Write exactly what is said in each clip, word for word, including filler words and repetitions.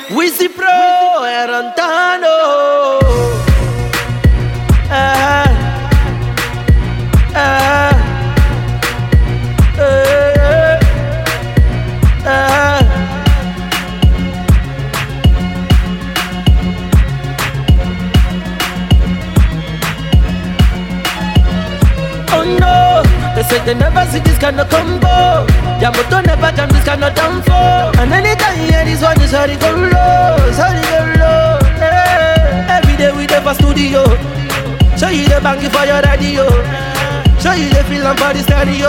Wizzy Pro e Rantano. Ah, ah, eh, ah. Oh no, they said they never see this kind of combo. Yamoto never jam this kind of damn for. And anytime you hear this one, you sorry go low, sorry go low. Hey. Every day we there for studio. Show you the bank for your radio. Show you the feeling for the stereo.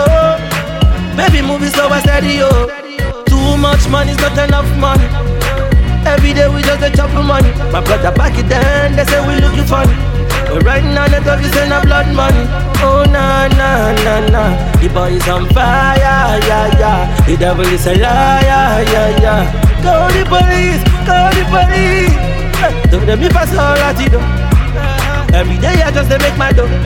Baby movie slow and stereo. Too much money is not enough money. Every day we just a chop for money. My brother back it then, they say we looking funny. But right now the dog is in a blood money. Oh na na na na, the boy is on fire, yeah yeah. The devil is a liar, yeah yeah. Call the police, call the police. Don't let me pass all that you do. Every day I just they make my dough.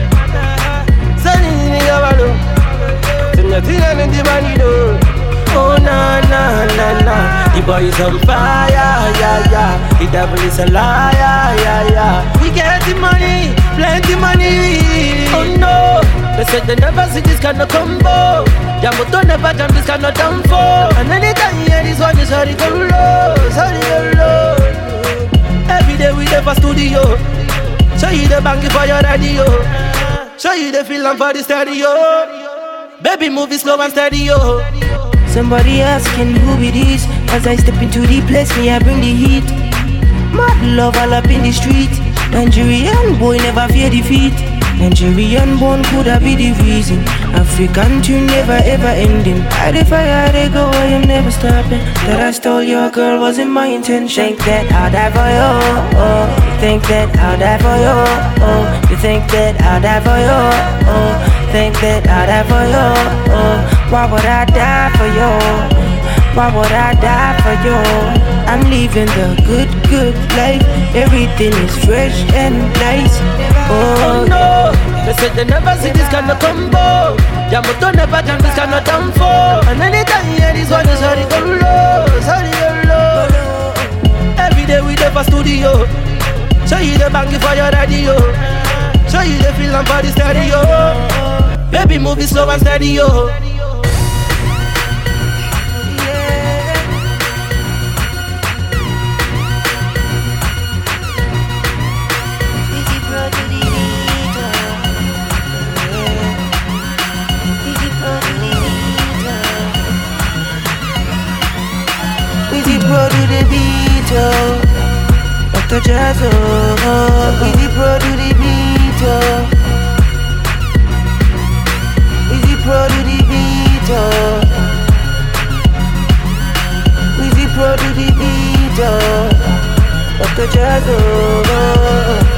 Sunny in the value, so nothing in the money do. Oh na na na na, the boy is on fire, yeah yeah. The devil is a liar, yeah yeah. We get the money, plenty money. Oh no, they said they never see this kind of combo. Yamoto never jam this kind of damn for. And anytime you hear this one, you sorry go low, sorry go low. Every day we there for studio. Show you the bank for your radio. Show you the feeling for the stereo. Baby movie slow and steady, yo. Somebody asking who it is. As I step into the place, me I bring the heat. Mad love all up in the street. Nigerian boy never fear defeat. Nigerian born could have be the reason. African tune never ever ending. How the fire they go, I am never stopping. That I stole your girl wasn't my intention. Think that I'll die for you, oh. You think that I'll die for you, oh. You think that I'll die for you, oh. Think that I'll die for you, oh. Why would I die for you? Why would I die for you? I'm living the good, good life. Everything is fresh and nice. Oh no, they said they never see this kind of combo. Yamoto never jam this kind of damn for. And anytime you hear this one, you sorry go low, sorry go low. Every day we there for studio. Show you the bank for your radio. Show you the feeling for the stereo. Baby movie slow and steady, yo. Wizzy Pro do the beat, oh. Doctor Jazz, oh. Wizzy Pro do the beat, oh. Wizzy Pro do the beat, oh. Wizzy Pro do the beat, oh. Doctor Jazz, oh.